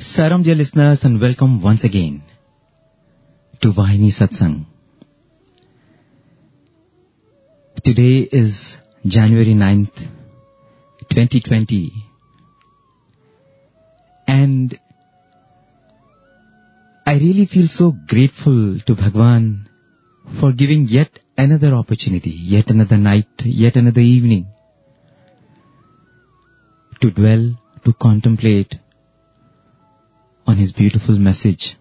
Saram, dear listeners, and welcome once again to Vahini Satsang. Today is January 9th, 2020, and I really feel so grateful to Bhagwan for giving yet another opportunity, yet another night, yet another evening to dwell, to contemplate on his beautiful message.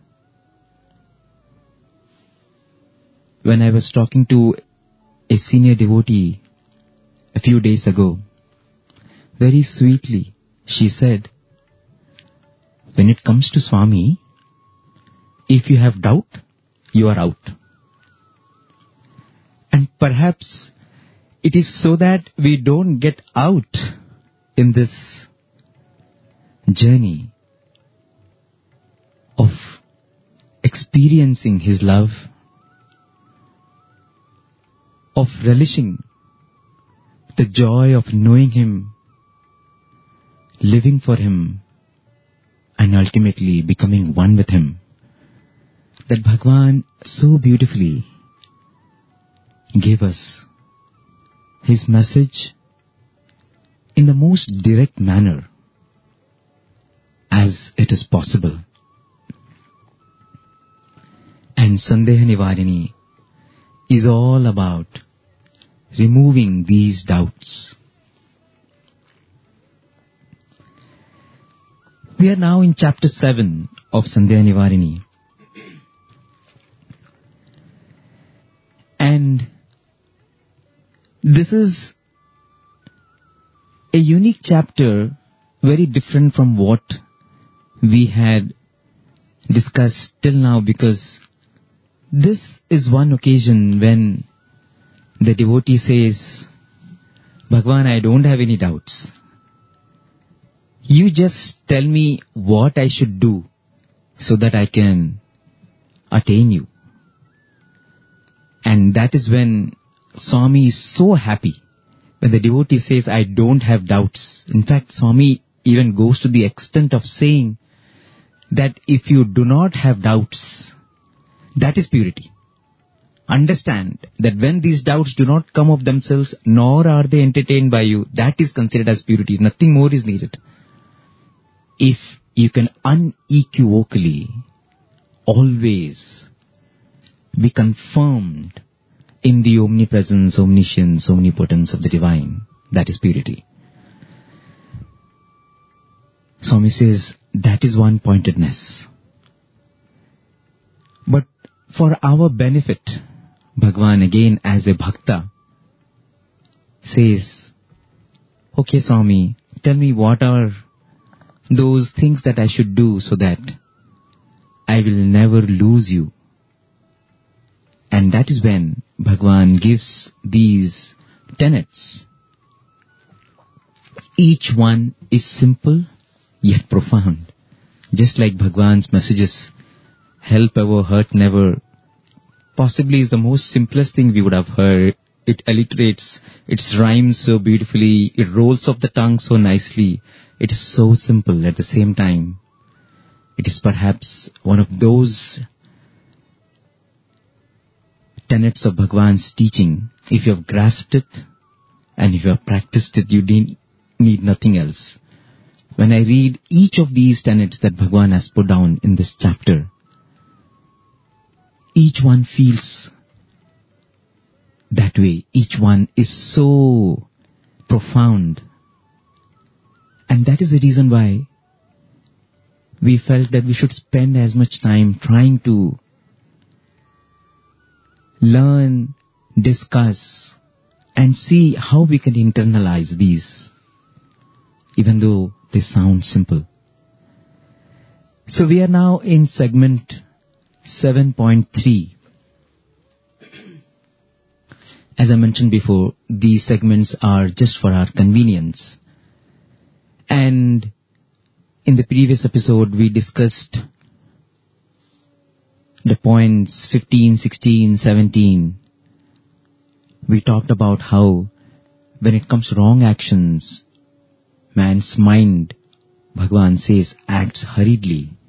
When I was talking to a senior devotee a few days ago, very sweetly she said, when it comes to Swami, if you have doubt, you are out. And perhaps it is so that we don't get out in this journey of experiencing his love, of relishing the joy of knowing him, living for him, and ultimately becoming one with him, that Bhagwan so beautifully gave us his message in the most direct manner as it is possible. And Sandeha Nivarini is all about removing these doubts. We are now in chapter 7 of Sandeha Nivarini. And this is a unique chapter, very different from what we had discussed till now, because this is one occasion when the devotee says, Bhagwan, I don't have any doubts. You just tell me what I should do so that I can attain you. And that is when Swami is so happy. When the devotee says, I don't have doubts. In fact, Swami even goes to the extent of saying that if you do not have doubts, that is purity. Understand that when these doubts do not come of themselves, nor are they entertained by you, that is considered as purity. Nothing more is needed. If you can unequivocally always be confirmed in the omnipresence, omniscience, omnipotence of the divine, that is purity. Swami says that is one-pointedness. But for our benefit, Bhagwan again as a bhakta says, okay Swami, tell me what are those things that I should do so that I will never lose you. And that is when Bhagwan gives these tenets. Each one is simple yet profound. Just like Bhagwan's messages, help ever, hurt never, possibly is the most simplest thing we would have heard. It alliterates, it rhymes so beautifully, it rolls off the tongue so nicely. It is so simple at the same time. It is perhaps one of those tenets of Bhagwan's teaching. If you have grasped it and if you have practiced it, you need nothing else. When I read each of these tenets that Bhagwan has put down in this chapter, each one feels that way. Each one is so profound. And that is the reason why we felt that we should spend as much time trying to learn, discuss, and see how we can internalize these, even though they sound simple. So we are now in segment 7.3. As I mentioned before, these segments are just for our convenience. And in the previous episode, we discussed the points 15, 16, 17. We talked about how when it comes to wrong actions, man's mind, Bhagwan says, acts hurriedly.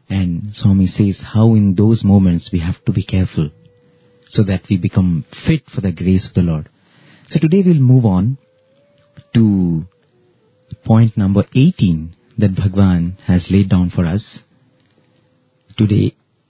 And Swami says how in those moments we have to be careful so that we become fit for the grace of the Lord. So today we'll move on to point number 18 that Bhagwan has laid down for us. Today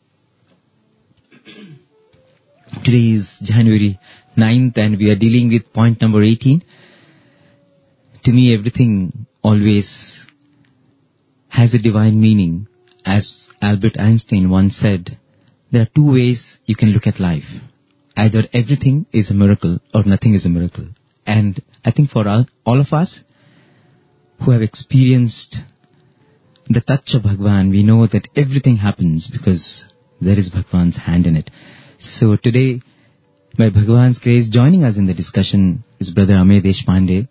is January 9th and we are dealing with point number 18. To me, everything always has a divine meaning. As Albert Einstein once said, there are two ways you can look at life. Either everything is a miracle or nothing is a miracle. And I think for all of us who have experienced the touch of Bhagwan, we know that everything happens because there is Bhagwan's hand in it. So today, by Bhagwan's grace, joining us in the discussion is Brother Amey Deshpande.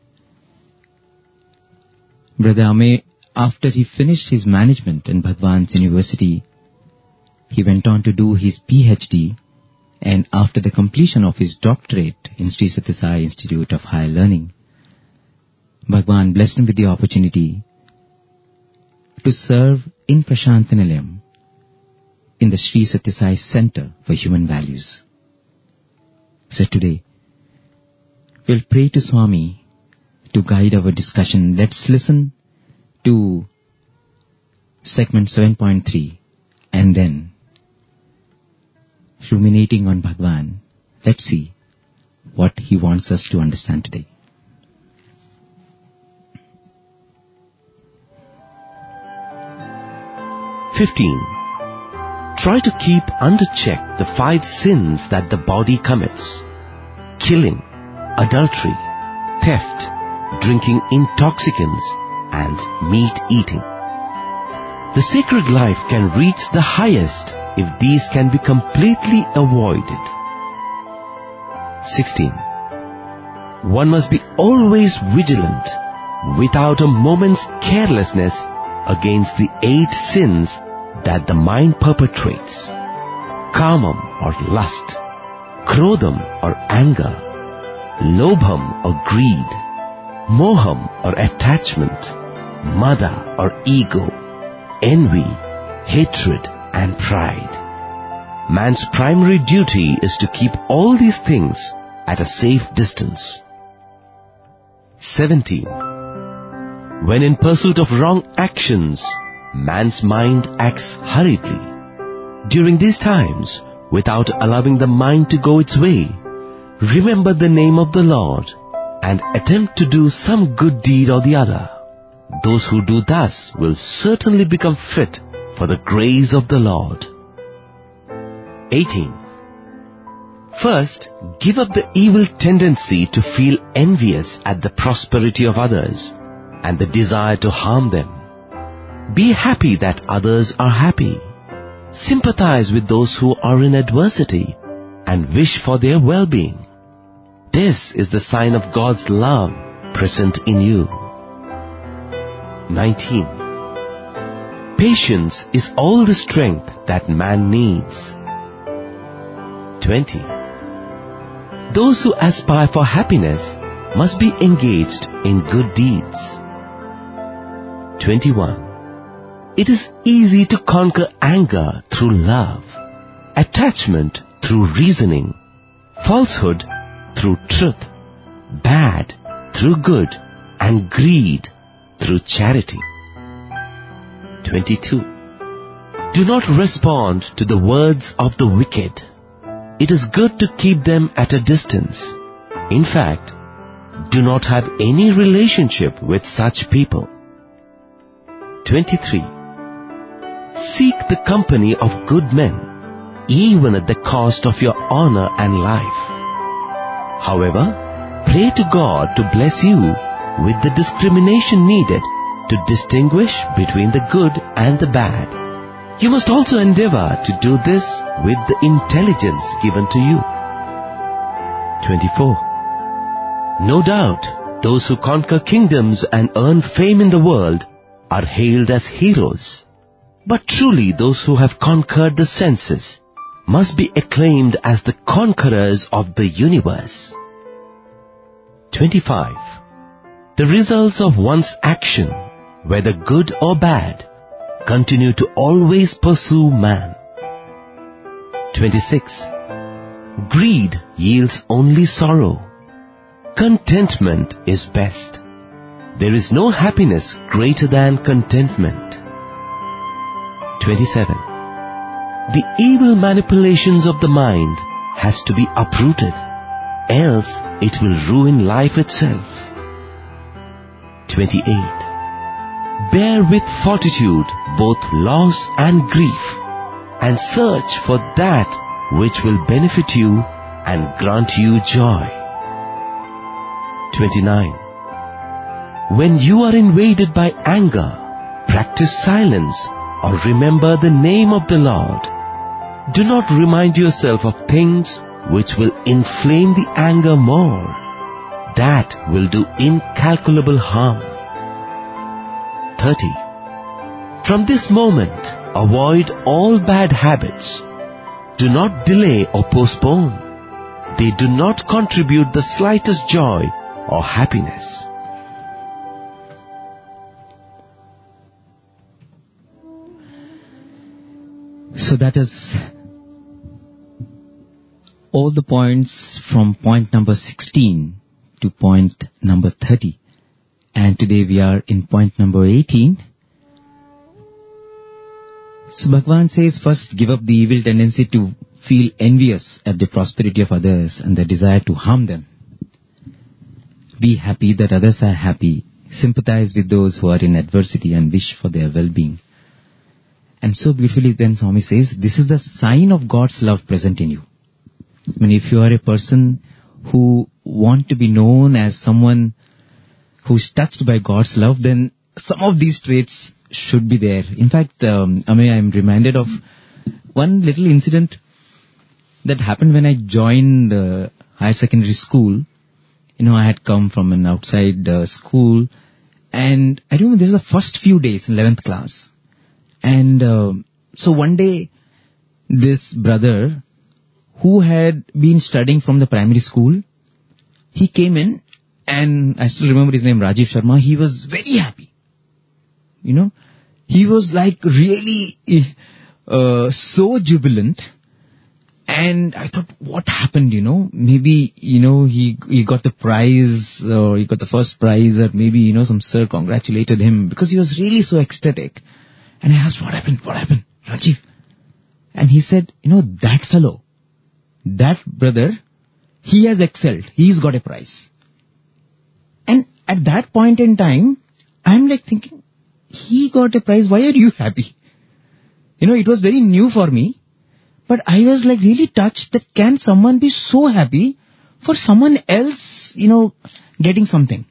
Brother Amey, after he finished his management in Bhagwan's University, he went on to do his PhD, and after the completion of his doctorate in Sri Sathya Sai Institute of Higher Learning, Bhagwan blessed him with the opportunity to serve in Prashantanilayam in the Sri Sathya Sai Center for Human Values. So today, we'll pray to Swami to guide our discussion. Let's listen to segment 7.3 and then, ruminating on Bhagwan, let's see what he wants us to understand today. Try to keep under check the 5 sins that the body commits: killing, adultery, theft, drinking intoxicants, and meat eating. The sacred life can reach the highest if these can be completely avoided. 16. One must be always vigilant, without a moment's carelessness, against the 8 sins that the mind perpetrates: kamam or lust, krodham or anger, lobham or greed, moham or attachment, mada or ego, envy, hatred and pride. Man's primary duty is to keep all these things at a safe distance. 17. When in pursuit of wrong actions, man's mind acts hurriedly. During these times, without allowing the mind to go its way, remember the name of the Lord and attempt to do some good deed or the other. Those who do thus will certainly become fit for the grace of the Lord. 18. First, give up the evil tendency to feel envious at the prosperity of others and the desire to harm them. Be happy that others are happy. Sympathize with those who are in adversity and wish for their well-being. This is the sign of God's love present in you. 19. Patience is all the strength that man needs. 20. Those who aspire for happiness must be engaged in good deeds. 21. It is easy to conquer anger through love, attachment through reasoning, falsehood through truth, bad through good, and greed through charity. 22. Do not respond to the words of the wicked. It is good to keep them at a distance. In fact, do not have any relationship with such people. 23. Seek the company of good men, even at the cost of your honor and life. However, pray to God to bless you with the discrimination needed to distinguish between the good and the bad. You must also endeavor to do this with the intelligence given to you. 24. No doubt, those who conquer kingdoms and earn fame in the world are hailed as heroes. But truly those who have conquered the senses must be acclaimed as the conquerors of the universe. 25. The results of one's action, whether good or bad, continue to always pursue man. 26. Greed yields only sorrow. Contentment is best. There is no happiness greater than contentment. 27. The evil manipulations of the mind has to be uprooted, else it will ruin life itself. 28. Bear with fortitude both loss and grief, and search for that which will benefit you and grant you joy. 29. When you are invaded by anger, practice silence or remember the name of the Lord. Do not remind yourself of things which will inflame the anger more. That will do incalculable harm. 30. From this moment, avoid all bad habits. Do not delay or postpone. They do not contribute the slightest joy or happiness. So that is all the points from point number 16 to point number 30. And today we are in point number 18. So Bhagavan says, first give up the evil tendency to feel envious at the prosperity of others and the desire to harm them. Be happy that others are happy. Sympathize with those who are in adversity and wish for their well-being. And so beautifully then Swami says, this is the sign of God's love present in you. I mean, if you are a person who want to be known as someone who's touched by God's love, then some of these traits should be there. In fact, I'm reminded of one little incident that happened when I joined higher secondary school. You know, I had come from an outside school, and I remember this is the first few days in 11th class. And so one day, this brother who had been studying from the primary school, he came in, and I still remember his name, Rajiv Sharma. He was very happy. You know, he was like really so jubilant. And I thought, what happened, you know? Maybe, you know, he got the prize, or he got the first prize, or maybe, you know, some sir congratulated him, because he was really so ecstatic. And I asked, what happened, Rajiv? And he said, you know, that fellow, that brother, he has excelled. He's got a prize. And at that point in time, I'm like thinking, he got a prize, why are you happy? You know, it was very new for me. But I was like really touched that can someone be so happy for someone else, you know, getting something.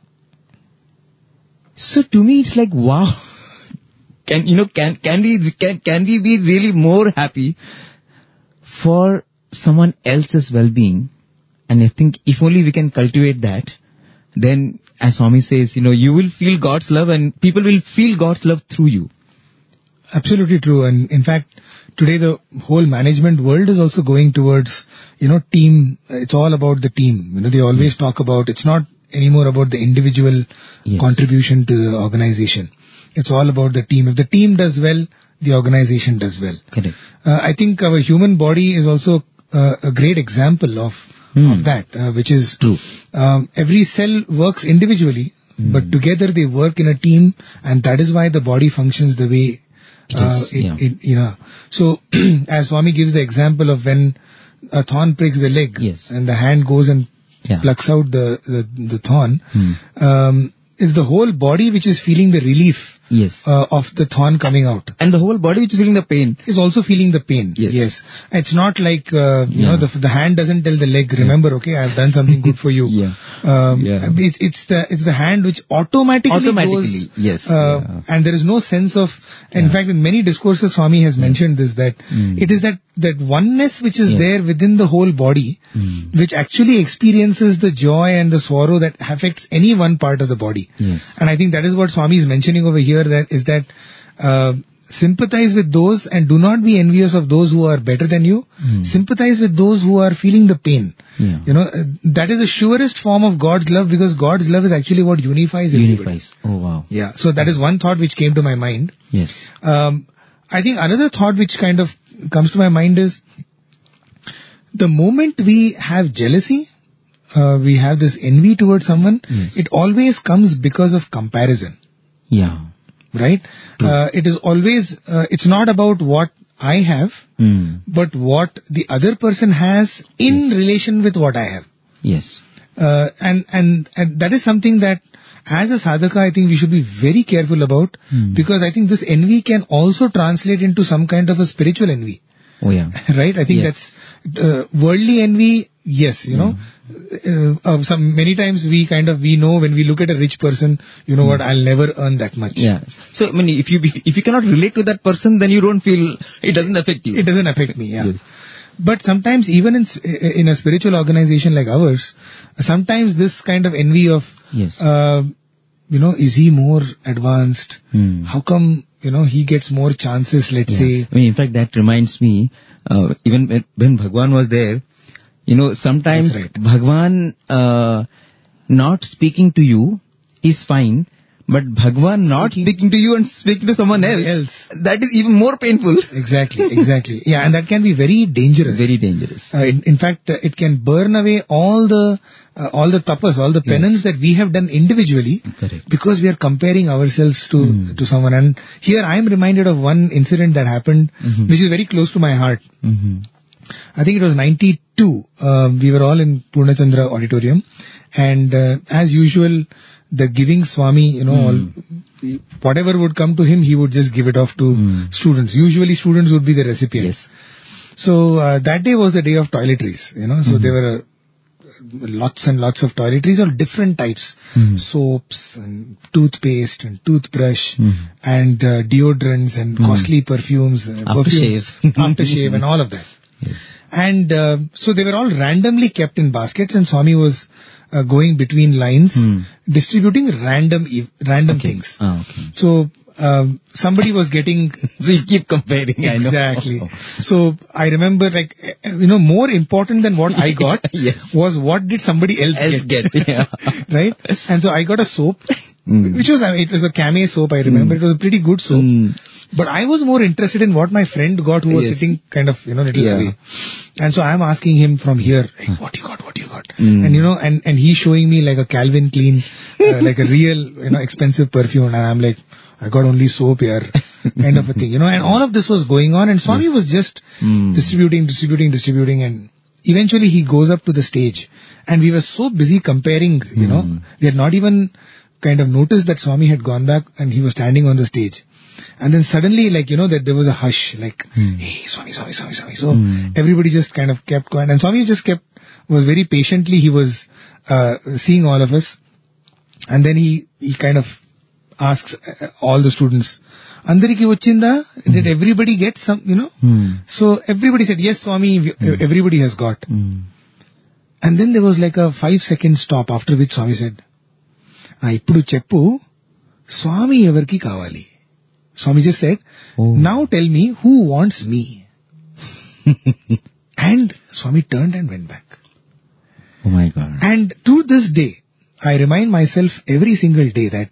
So to me it's like, wow. Can we be really more happy for someone else's well-being? And I think if only we can cultivate that, then as Swami says, you know, you will feel God's love and people will feel God's love through you. Absolutely true. And in fact, today the whole management world is also going towards, you know, team. It's all about the team. You know, they always talk about, it's not anymore about the individual contribution to the organization. It's all about the team. If the team does well, the organization does well. Correct. I think our human body is also a great example of that, which is true. Every cell works individually, but together they work in a team, and that is why the body functions the way you know. So, as Swami gives the example of when a thorn pricks the leg, and the hand goes and plucks out the thorn, it's the whole body which is feeling the relief of the thorn coming out. And the whole body which is feeling the pain. Is also feeling the pain. Yes. It's not like, you know, the hand doesn't tell the leg, remember, okay, I've done something good for you. It's the hand which automatically goes. And there is no sense of, in fact, in many discourses, Swami has mentioned this, that it is that oneness which is there within the whole body, which actually experiences the joy and the sorrow that affects any one part of the body. And I think that is what Swami is mentioning over here, that is that sympathize with those and do not be envious of those who are better than you. Sympathize with those who are feeling the pain. That is the surest form of God's love, because God's love is actually what unifies everybody. Oh wow. Yeah. So that is one thought which came to my mind. Yes. I think another thought which kind of comes to my mind is, the moment we have jealousy, we have this envy towards someone, it always comes because of comparison. Yeah. Right? It is always, it's not about what I have, but what the other person has in relation with what I have. Yes. And that is something that as a sadhaka, I think we should be very careful about, because I think this envy can also translate into some kind of a spiritual envy. Oh yeah. Right? I think that's worldly envy. Yes, many times we know when we look at a rich person, what, I'll never earn that much. Yeah. So, I mean, if you cannot relate to that person, then you don't feel, it doesn't affect you. It doesn't affect me, yeah. Yes. But sometimes even in a spiritual organization like ours, sometimes this kind of envy of, is he more advanced? How come, he gets more chances, let's say. I mean, in fact, that reminds me, even when Bhagwan was there, sometimes Bhagwan not speaking to you is fine, but Bhagwan not speaking to you and speaking to someone else, that is even more painful. Exactly. Yeah, and that can be very dangerous. Very dangerous. In fact, it can burn away all the tapas, all the penance that we have done individually. Correct. Because we are comparing ourselves to someone. And here I am reminded of one incident that happened, which is very close to my heart. I think it was 92. We were all in Purnachandra Auditorium, and as usual, the giving Swami, whatever would come to him, he would just give it off to students. Usually students would be the recipients. Yes. So that day was the day of toiletries, so there were lots and lots of toiletries of different types, soaps and toothpaste and toothbrush and deodorants and costly perfumes, aftershave and all of that. Yes. And so they were all randomly kept in baskets, and Swami was going between lines, distributing random things. So somebody was getting... So you keep comparing. Exactly. So I remember, more important than what I got was what did somebody else get. Right? And so I got a soap, which was, it was a Camay soap, I remember. It was a pretty good soap. But I was more interested in what my friend got, who was sitting kind of, little away. And so I'm asking him from here, like, what you got? And and he's showing me like a Calvin Klein, like a real, expensive perfume. And I'm like, I got only soap here, kind of a thing, And all of this was going on, and Swami was just distributing, and eventually he goes up to the stage. And we were so busy comparing, we had not even kind of noticed that Swami had gone back and he was standing on the stage. And then suddenly, that there was a hush, like, hey, Swami. So everybody just kind of kept quiet. And Swami just was very patiently, he was seeing all of us. And then he kind of asks all the students, Andariki vachinda? Did everybody get some, So everybody said, yes, Swami, everybody has got. And then there was like a 5-second stop, after which Swami said, Ippudu cheppu, Swami evarki kavali. Swami just said, now tell me who wants me. And Swami turned and went back. Oh my God. And to this day, I remind myself every single day that,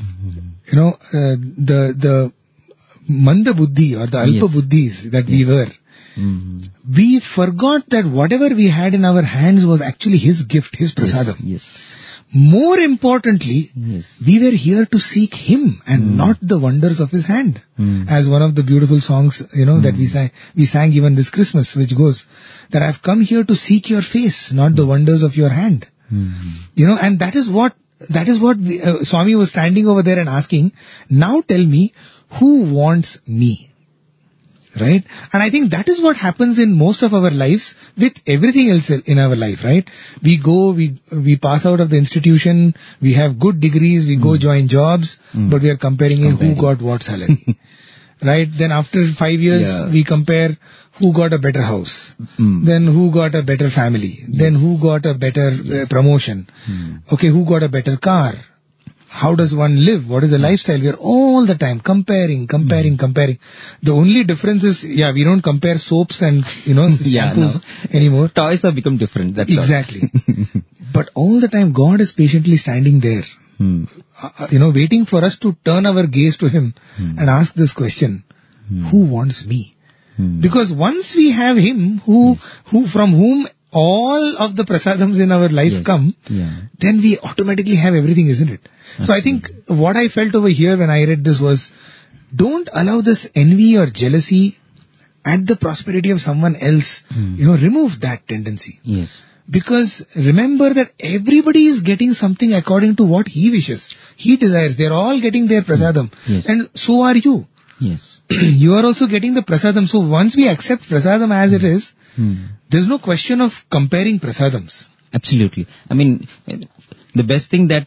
the Manda Buddhi or the Alpa Buddhis that we were, we forgot that whatever we had in our hands was actually his gift, his prasadam. Yes. More importantly, we were here to seek him and not the wonders of his hand. As one of the beautiful songs, that we sang even this Christmas, which goes, that I've come here to seek your face, not the wonders of your hand. And that is what Swami was standing over there and asking, now tell me, who wants me? Right? And I think that is what happens in most of our lives with everything else in our life, right? We go, we pass out of the institution, we have good degrees, we go join jobs, but we are comparing who got what salary. Right? Then after 5 years, we compare who got a better house, then who got a better family, then who got a better promotion, okay, who got a better car. how does one live? What is the lifestyle? We are all the time comparing. The only difference is, we don't compare soaps and, shampoos anymore. Toys have become different. That's exactly. But all the time, God is patiently standing there, waiting for us to turn our gaze to Him and ask this question, who wants me? Because once we have Him, who from whom all of the prasadams in our life come, then we automatically have everything, isn't it? Absolutely. So I think what I felt over here when I read this was, don't allow this envy or jealousy at the prosperity of someone else. Remove that tendency. Yes. Because remember that everybody is getting something according to what he wishes, he desires. They're all getting their prasadam. Yes. And so are you. Yes. You are also getting the prasadam. So once we accept prasadam as it is, there's no question of comparing prasadams. Absolutely. I mean, the best thing that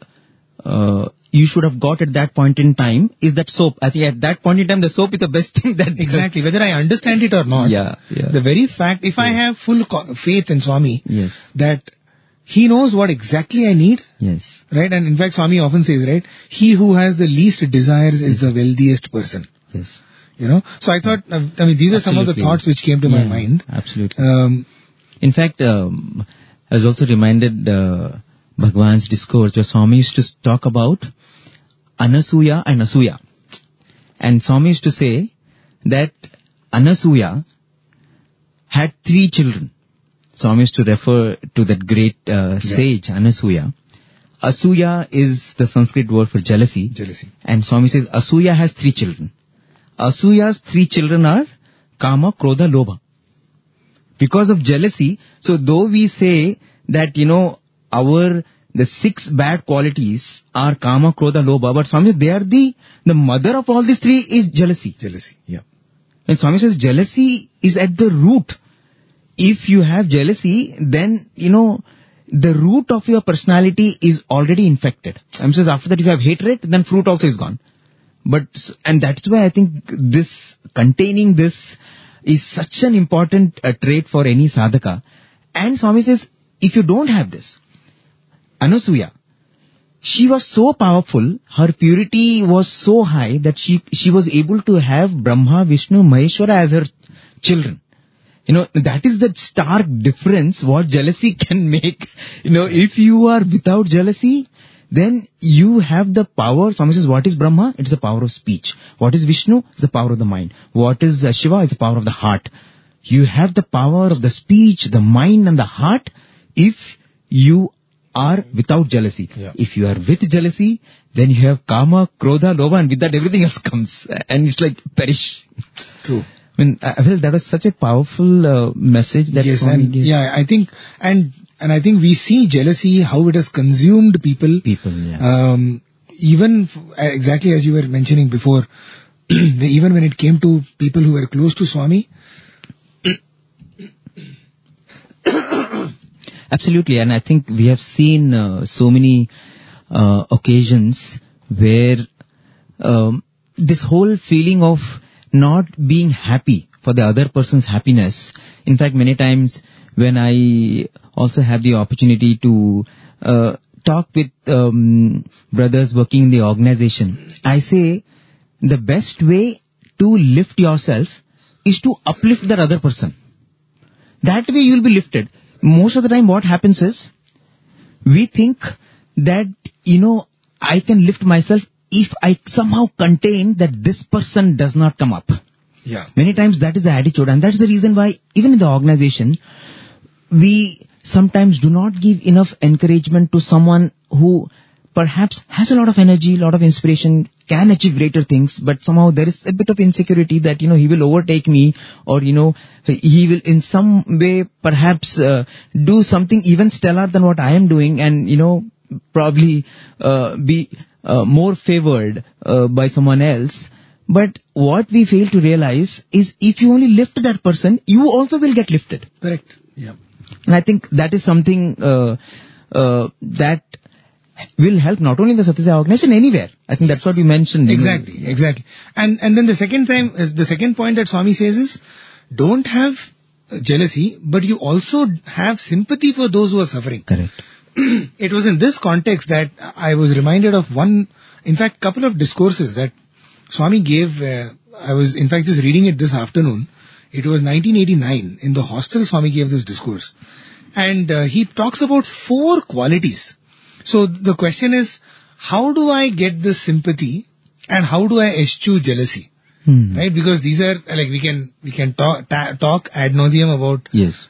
you should have got at that point in time is that soap. I think at that point in time, the soap is the best thing that... Exactly. Whether I understand it or not. The very fact, if I have full faith in Swami, that He knows what exactly I need. Yes. Right? And in fact, Swami often says, right, he who has the least desires is the wealthiest person. Yes. So I thought, these are some of the thoughts which came to my mind. Absolutely. In fact, I was also reminded Bhagwan's discourse where Swami used to talk about Anasuya and Asuya. And Swami used to say that Anasuya had 3 children. Swami used to refer to that great sage, Anasuya. Asuya is the Sanskrit word for jealousy. And Swami says Asuya has 3 children. Asuya's 3 children are Kama, Krodha, Lobha. Because of jealousy, so though we say that, the 6 bad qualities are Kama, Krodha, Lobha, but Swami says they are the mother of all these 3 is jealousy. And Swami says jealousy is at the root. If you have jealousy, then, the root of your personality is already infected. Swami says after that if you have hatred, then fruit also is gone. And that's why I think containing this is such an important trait for any sadhaka. And Swami says, if you don't have this, Anasuya, she was so powerful, her purity was so high that she was able to have Brahma, Vishnu, Maheshwara as her children. That is the stark difference what jealousy can make. If you are without jealousy, then you have the power. Swami says, what is Brahma? It's the power of speech. What is Vishnu? It's the power of the mind. What is Shiva? It's the power of the heart. You have the power of the speech, the mind and the heart if you are without jealousy. If you are with jealousy, then you have Kama, Krodha, Lobha, and with that everything else comes. And it's like perish. True. I feel that was such a powerful message that Swami gave. Yeah, I think, and I think we see jealousy, how it has consumed people. Yes. Even exactly as you were mentioning before, even when it came to people who were close to Swami. Absolutely, and I think we have seen so many occasions where this whole feeling of not being happy for the other person's happiness. In fact, many times when I also have the opportunity to talk with brothers working in the organization, I say the best way to lift yourself is to uplift that other person. That way you will be lifted. Most of the time what happens is, we think that, I can lift myself if I somehow contain that this person does not come up. Many times that is the attitude, and that's the reason why even in the organization, we sometimes do not give enough encouragement to someone who perhaps has a lot of energy, a lot of inspiration, can achieve greater things, but somehow there is a bit of insecurity that, he will overtake me, or, he will in some way perhaps do something even stellar than what I am doing, and, probably be more favored by someone else. But what we fail to realize is if you only lift that person, you also will get lifted. Correct. Yeah. And I think that is something that will help not only in the Satyasai organization, anywhere. I think that's what you mentioned. Exactly. And then the second point that Swami says is, don't have jealousy, but you also have sympathy for those who are suffering. Correct. it was in this context that I was reminded of couple of discourses that Swami gave. I was in fact just reading it this afternoon. It was 1989. In the hostel, Swami gave this discourse. And he talks about 4 qualities. So the question is, how do I get this sympathy and how do I eschew jealousy? Right? Because these are, like, we can talk ad nauseum about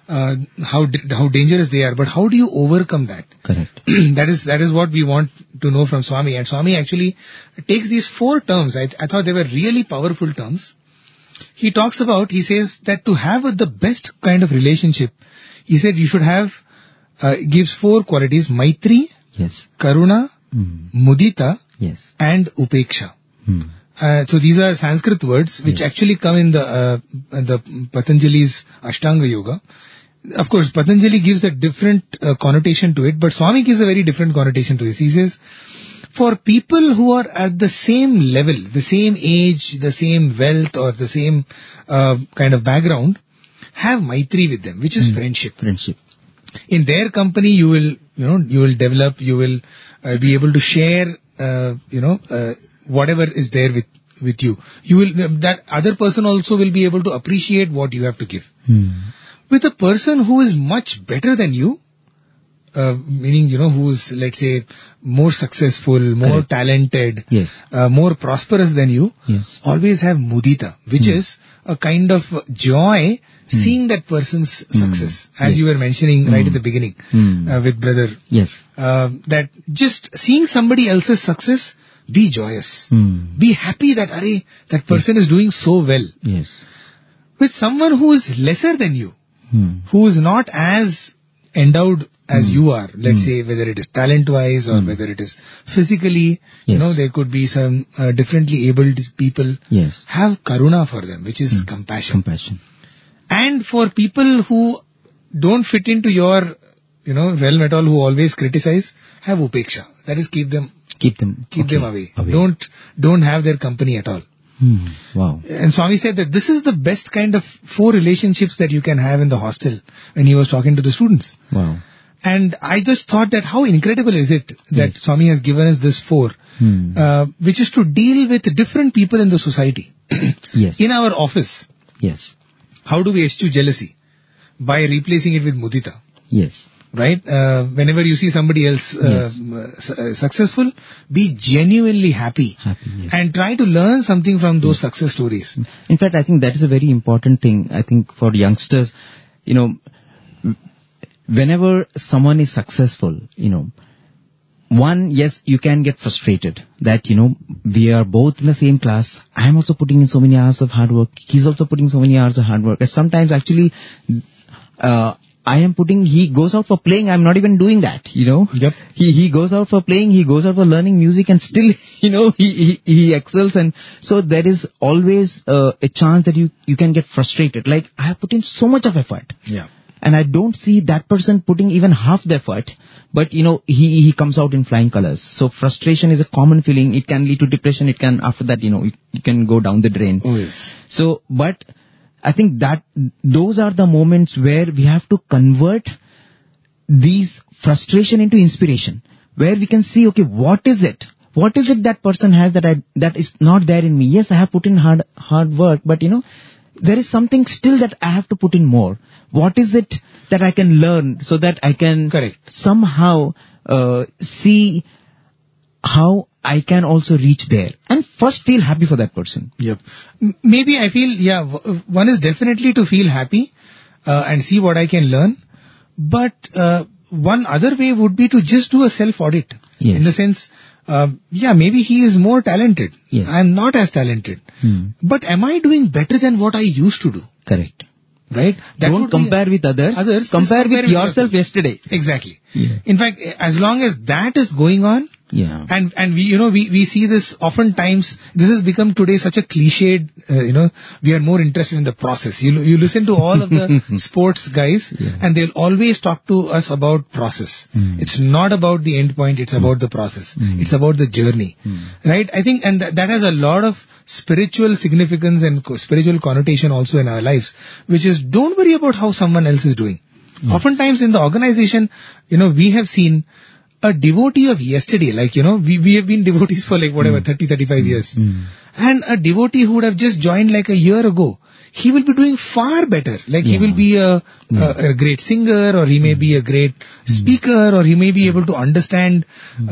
how dangerous they are, but how do you overcome that? Correct. That is what we want to know from Swami. And Swami actually takes these 4 terms. I thought they were really powerful terms. He says that to have the best kind of relationship, he said you should have, gives 4 qualities: Maitri, Karuna, Mudita, and Upeksha. So these are Sanskrit words which actually come in the Patanjali's Ashtanga Yoga. Of course, Patanjali gives a different connotation to it, but Swami gives a very different connotation to this. He says, for people who are at the same level, the same age, the same wealth, or the same kind of background, have Maitri with them, which is friendship. In their company, you will develop, you will be able to share, whatever is there with you. That other person also will be able to appreciate what you have to give. With a person who is much better than you, meaning, who is, let's say, more successful, more talented, more prosperous than you, always have mudita, which is a kind of joy seeing that person's success, as you were mentioning right at the beginning with brother. That just seeing somebody else's success, be joyous. Be happy that, that person is doing so well. With someone who is lesser than you, who is not as endowed as you are, let's say, whether it is talent-wise or whether it is physically, there could be some differently abled people. Have karuna for them, which is compassion. And for people who don't fit into your, realm at all, who always criticize, have upeksha. That is, keep them away. Don't have their company at all. Wow. And Swami said that this is the best kind of 4 relationships that you can have in the hostel when he was talking to the students. Wow. And I just thought that how incredible is it that Swami has given us this 4, which is to deal with different people in the society. In our office. How do we eschew jealousy? By replacing it with mudita. Right? Whenever you see somebody else successful, be genuinely happy and try to learn something from those success stories. In fact, I think that is a very important thing. I think for youngsters, whenever someone is successful, one, yes, you can get frustrated that, we are both in the same class. I am also putting in so many hours of hard work. He's also putting so many hours of hard work. And sometimes actually, he goes out for playing, I'm not even doing that, He goes out for playing, he goes out for learning music, and still, he excels. And so there is always a chance that you can get frustrated. Like, I have put in so much of effort. And I don't see that person putting even half the effort, but he comes out in flying colors. So frustration is a common feeling. It can lead to depression. It can, after that, it can go down the drain. Oh, yes. So, but I think that those are the moments where we have to convert these frustration into inspiration, where we can see, okay, what is it? What is it that person has that is not there in me? Yes, I have put in hard work, but there is something still that I have to put in more. What is it that I can learn so that I can somehow see how I can also reach there, and first feel happy for that person. Maybe I feel, one is definitely to feel happy and see what I can learn. But one other way would be to just do a self-audit. In the sense, maybe he is more talented. I am not as talented. But am I doing better than what I used to do? Correct. Right? Don't compare with others. Compare with yourself yesterday. Exactly. In fact, as long as that is going on, and we see this oftentimes. This has become today such a cliched. We are more interested in the process. You listen to all of the sports guys, and they'll always talk to us about process. It's not about the end point. It's about the process. It's about the journey, right? I think, and that has a lot of spiritual significance and spiritual connotation also in our lives, which is, don't worry about how someone else is doing. Oftentimes in the organization, we have seen a devotee of yesterday, like, we have been devotees for 30, 35 years. And a devotee who would have just joined like a year ago, he will be doing far better. Like he will be a great singer, or he may be a great speaker, or he may be able to understand,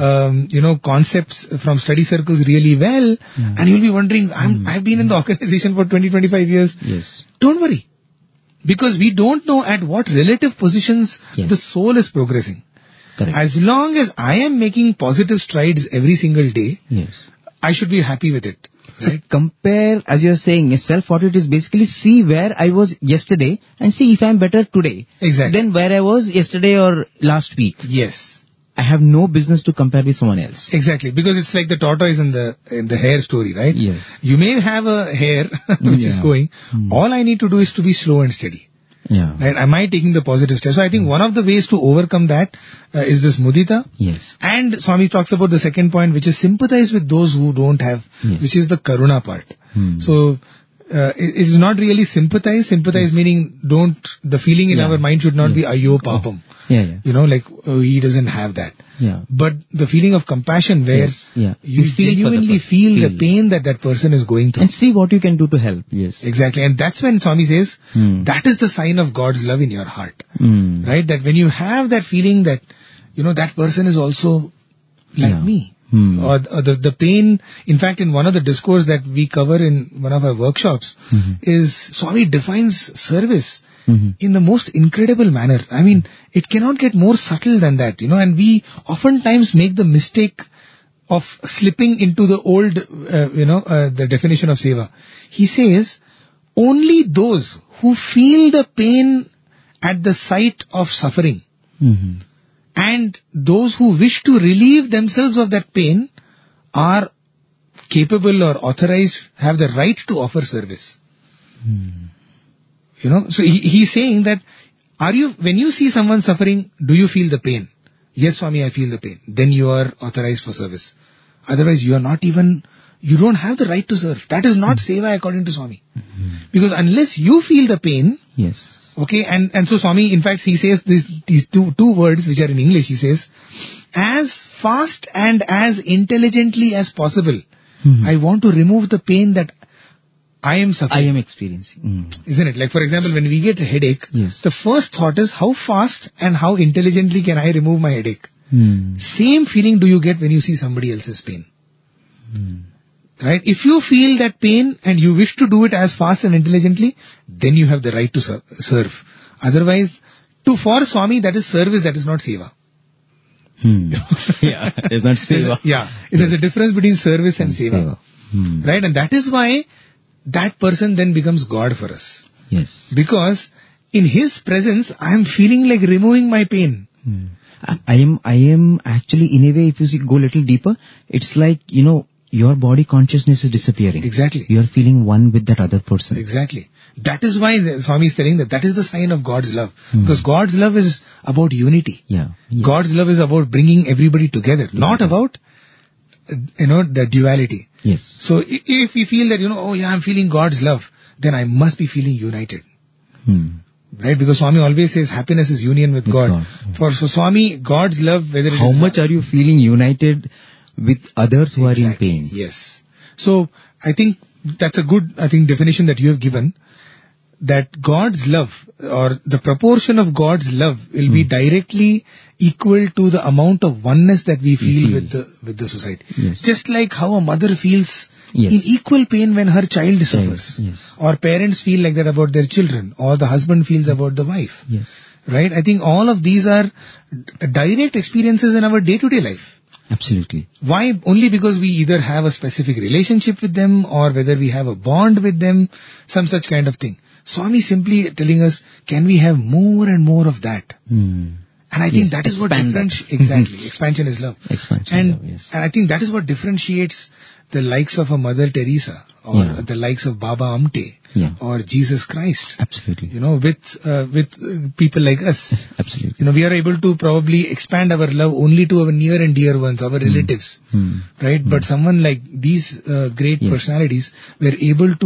concepts from study circles really well. And you'll be wondering, I've been in the organization for 20, 25 years. Yes. Don't worry. Because we don't know at what relative positions the soul is progressing. Correct. As long as I am making positive strides every single day, I should be happy with it. So compare, as you're saying, a self-audit is basically see where I was yesterday and see if I'm better today. Exactly. Than where I was yesterday or last week. Yes. I have no business to compare with someone else. Exactly. Because it's like the tortoise in the hare story, right? Yes. You may have a hare which is going. All I need to do is to be slow and steady. Yeah. Right? Am I taking the positive steps? So I think one of the ways to overcome that is this mudita. Yes. And Swami talks about the second point, which is sympathize with those who don't have, which is the karuna part. So it is not really sympathize. Sympathize meaning the feeling in our mind should not be ayyo papam. Like he doesn't have that. But the feeling of compassion where you genuinely feel the pain that person is going through. And see what you can do to help. Yes. Exactly. And that's when Swami says, that is the sign of God's love in your heart. Right? That when you have that feeling that, that person is also like me. Or the pain, in fact, in one of the discourse that we cover in one of our workshops, is Swami defines service in the most incredible manner. I mean, it cannot get more subtle than that, and we oftentimes make the mistake of slipping into the old, the definition of seva. He says, only those who feel the pain at the sight of suffering, and those who wish to relieve themselves of that pain are capable or authorized, have the right to offer service. So he's saying that, when you see someone suffering, do you feel the pain? Yes, Swami, I feel the pain. Then you are authorized for service. Otherwise, you don't have the right to serve. That is not seva according to Swami. Because unless you feel the pain, okay, and so Swami, in fact, he says these two words which are in English. He says, as fast and as intelligently as possible, I want to remove the pain that I am suffering. I am experiencing. Isn't it? Like, for example, when we get a headache, the first thought is, how fast and how intelligently can I remove my headache? Same feeling do you get when you see somebody else's pain. Right? If you feel that pain and you wish to do it as fast and intelligently, then you have the right to serve. Otherwise, for Swami, that is service, that is not seva. It's not seva. There's a difference between service and seva. Right? And that is why that person then becomes God for us. Yes. Because in his presence, I am feeling like removing my pain. I am actually, in a way, if you go a little deeper, it's like, your body consciousness is disappearing. Exactly. You are feeling one with that other person. Exactly. That is why Swami is telling that is the sign of God's love. Because God's love is about unity. God's love is about bringing everybody together, not about, the duality. Yes. So if we feel that, I'm feeling God's love, then I must be feeling united. Right? Because Swami always says happiness is union with God. For Swami, God's love, whether it is... How much are you feeling united with others who are in pain? Yes. So, I think that's a good, definition that you have given, that God's love, or the proportion of God's love will be directly equal to the amount of oneness that we feel with the society. Yes. Just like how a mother feels in equal pain when her child suffers. Or parents feel like that about their children, or the husband feels about the wife. Right? I think all of these are direct experiences in our day-to-day life. Absolutely. Why? Only because we either have a specific relationship with them, or whether we have a bond with them, some such kind of thing. Swami simply telling us, can we have more and more of that? And I think that is what differentiates... Exactly. Expansion is love. And I think that is what differentiates the likes of a Mother Teresa, or the likes of Baba Amte, or Jesus Christ. Absolutely. With people like us. Absolutely. We are able to probably expand our love only to our near and dear ones, our relatives. Right? But someone like these great personalities were able to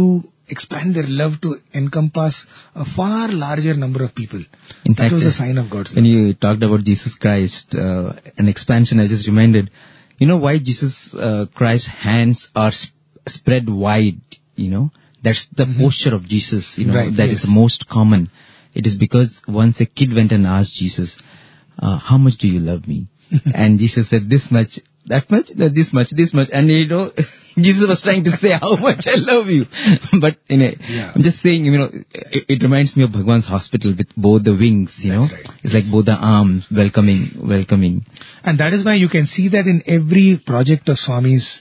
expand their love to encompass a far larger number of people. In fact, that was a sign of God's love. When you talked about Jesus Christ, an expansion, I just reminded, you know why Jesus Christ's hands are spread wide, you know? That's the posture of Jesus, you know, right, that is the most common. It is because once a kid went and asked Jesus, how much do you love me? And Jesus said, this much, that much, this much. And you know, Jesus was trying to say how much I love you. But I'm just saying, you know, it reminds me of Bhagwan's hospital with both the wings, you know. Right. It's like both the arms welcoming. And that is why you can see that in every project of Swami's,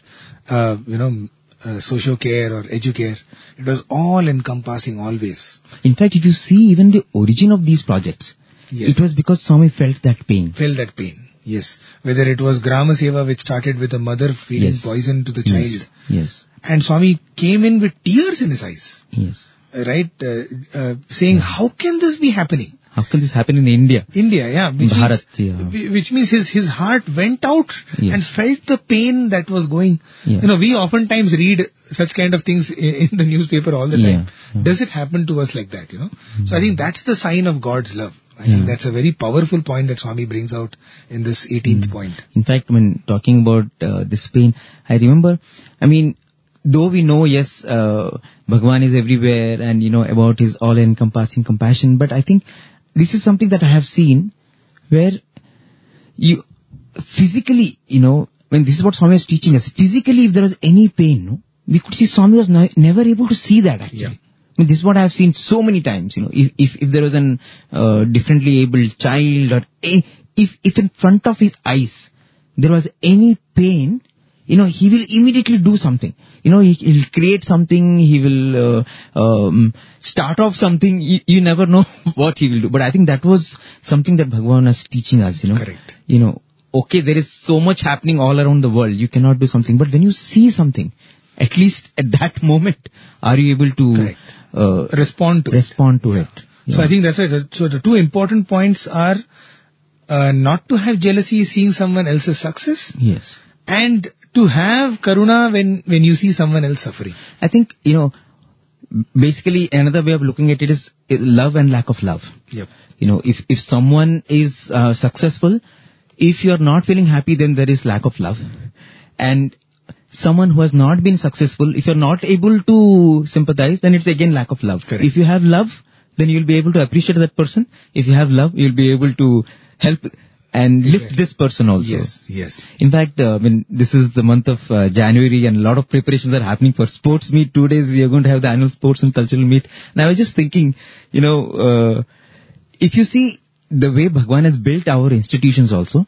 social care or educare. It was all encompassing always. In fact, if you see even the origin of these projects, it was because Swami felt that pain. Yes. Whether it was Grama Seva, which started with a mother feeding poison to the child. Yes. And Swami came in with tears in his eyes. Yes. Right? Saying, how can this be happening? How can this happen in India? Which means his heart went out and felt the pain that was going. You know, we oftentimes read such kind of things in the newspaper all the time. Does it happen to us like that, you know? So I think that's the sign of God's love. I think that's a very powerful point that Swami brings out in this 18th point. In fact, when talking about this pain, I remember, I mean, though we know, yes, Bhagwan is everywhere and, you know, about his all-encompassing compassion, but I think this is something that I have seen where you physically, you know, when this is what Swami was teaching us, physically if there was any pain, no, we could see Swami was never able to see that actually. I mean, this is what I have seen so many times, you know, if there was an differently abled child or if in front of his eyes there was any pain, you know, he will immediately do something. You know, he'll create something, he will start off something, you never know what he will do. But I think that was something that Bhagavan was teaching us, you know. Correct. You know, okay, there is so much happening all around the world, you cannot do something. But when you see something, at least at that moment, are you able to respond to it? Yeah. So I think that's right. So the two important points are not to have jealousy seeing someone else's success. Yes. And to have karuna when you see someone else suffering. I think, you know, basically another way of looking at it is love and lack of love. Yep. You know, if someone is successful, if you're not feeling happy, then there is lack of love. And someone who has not been successful, if you're not able to sympathize, then it's again lack of love. Correct. If you have love, then you'll be able to appreciate that person. If you have love, you'll be able to help and lift this person also. Yes. In fact, when this is the month of January and a lot of preparations are happening for sports meet, 2 days we are going to have the annual sports and cultural meet. And I was just thinking, you know, if you see the way Bhagwan has built our institutions also,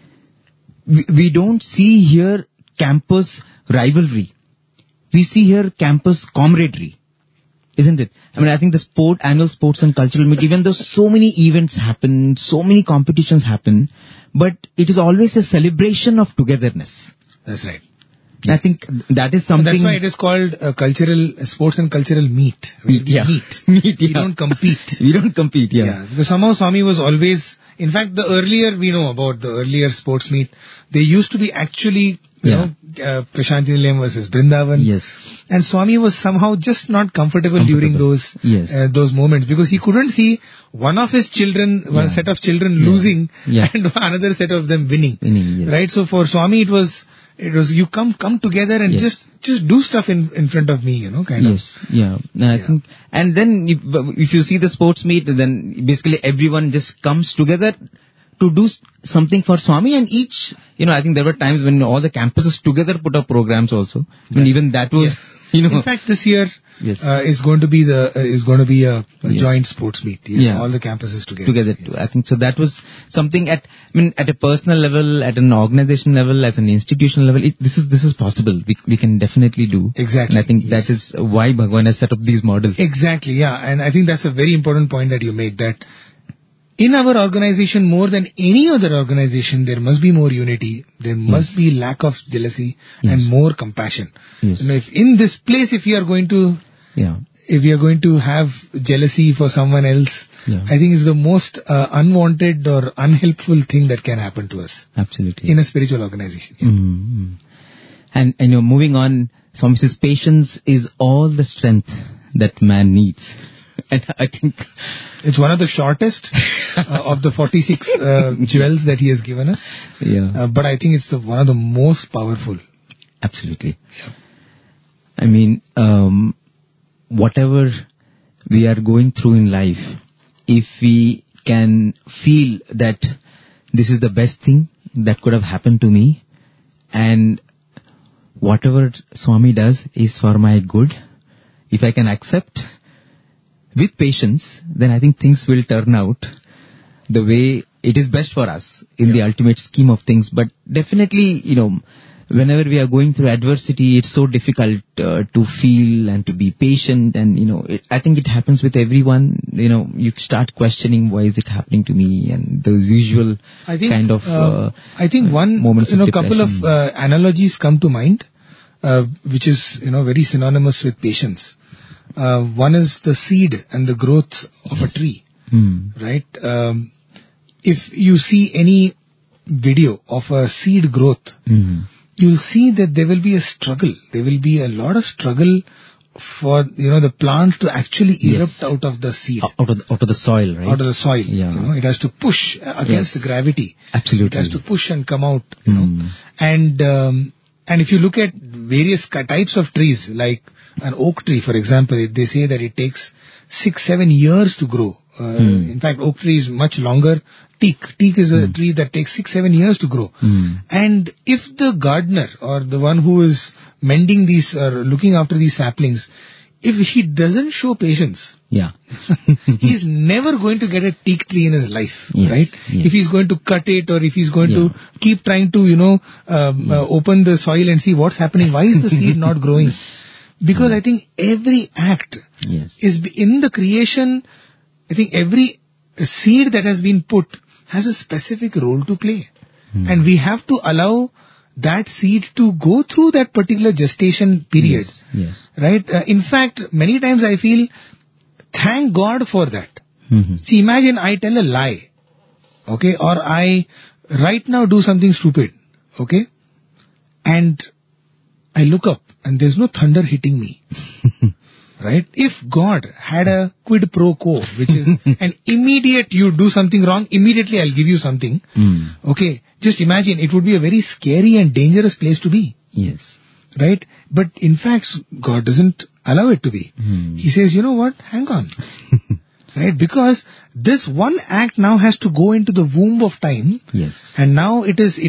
we don't see here campus rivalry. We see here campus camaraderie. Isn't it? I mean, I think the annual sports and cultural meet, even though so many events happen, so many competitions happen, but it is always a celebration of togetherness. That's right. Yes. I think that is something. That's why it is called sports and cultural meet. Meet. We don't compete. Yeah. Because somehow Swami was always, in fact, we know about the earlier sports meet, they used to be actually, you know, Prashanti Nilayam versus Brindavan. Yes. And Swami was somehow just not comfortable during those moments because he couldn't see one of his children, one set of children losing and another set of them winning. Right? So for Swami it was you come together and just do stuff in front of me, you know, kind of. Yeah. I think, and then if you see the sports meet, then basically everyone just comes together to do something for Swami, and each, you know, I think there were times when all the campuses together put up programs also. I mean, even that was, you know. In fact, this year is going to be a joint sports meet. Yes, all the campuses together. Too. I think so. That was something at a personal level, at an organization level, as an institutional level. This is possible. We can definitely do. Exactly. And I think that is why Bhagwan has set up these models. Exactly. Yeah, and I think that's a very important point that you made, that in our organization, more than any other organization, there must be more unity, there must be lack of jealousy and more compassion. Yes. You know, if in this place, if we are going to have jealousy for someone else, I think it's the most unwanted or unhelpful thing that can happen to us. Absolutely. In a spiritual organization. Mm-hmm. And you know, moving on, Swami says patience is all the strength that man needs. And I think it's one of the shortest of the 46 jewels that he has given us. Yeah. But I think it's one of the most powerful. Absolutely. Yeah. I mean, whatever we are going through in life, if we can feel that this is the best thing that could have happened to me, and whatever Swami does is for my good, if I can accept with patience, then I think things will turn out the way it is best for us in the ultimate scheme of things. But definitely, whenever we are going through adversity, it's so difficult to feel and to be patient. And, I think it happens with everyone. You start questioning, why is it happening to me? And those usual I think, kind of I think one, couple of analogies come to mind, which is, very synonymous with patience. One is the seed and the growth of a tree, right? If you see any video of a seed growth, you'll see that there will be a struggle. There will be a lot of struggle for, the plant to actually erupt out of the seed. Out of the soil, right? Out of the soil. Yeah. It has to push against the gravity. Absolutely. It has to push and come out, And if you look at various types of trees, like an oak tree, for example, they say that it takes 6-7 years to grow. In fact, oak tree is much longer. Teak is a tree that takes 6-7 years to grow. And if the gardener or the one who is mending these or looking after these saplings, if he doesn't show patience, he's never going to get a teak tree in his life, right? Yes. If he's going to cut it, or if he's going to keep trying to, open the soil and see what's happening, why is the seed not growing? Because I think every act is in the creation. I think every seed that has been put has a specific role to play. And we have to allow that seed to go through that particular gestation period. Yes. Right? In fact, many times I feel, thank God for that. See, imagine I tell a lie, okay, or I right now do something stupid, okay, and I look up and there's no thunder hitting me. Right? If God had a quid pro quo, which is an immediate, you do something wrong, immediately I'll give you something. Okay, just imagine, it would be a very scary and dangerous place to be. Yes. Right? But in fact, God doesn't allow it to be. He says, you know what, hang on. Right? Because this one act now has to go into the womb of time. Yes. And now it is